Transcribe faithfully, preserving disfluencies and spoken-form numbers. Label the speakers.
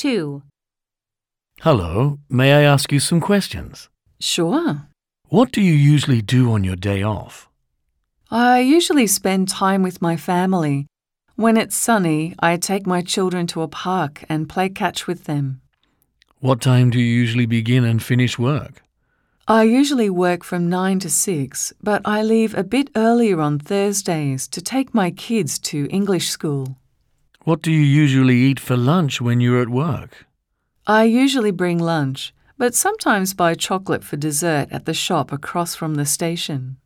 Speaker 1: two.
Speaker 2: Hello, may I ask you some questions?
Speaker 1: Sure.
Speaker 2: What do you usually do on your day off?
Speaker 1: I usually spend time with my family. When it's sunny, I take my children to a park and play catch with them.
Speaker 2: What time do you usually begin and finish work?
Speaker 1: I usually work from nine to six, but I leave a bit earlier on Thursdays to take my kids to English school.
Speaker 2: What do you usually eat for lunch when you're at work?
Speaker 1: I usually bring lunch, but sometimes buy chocolate for dessert at the shop across from the station.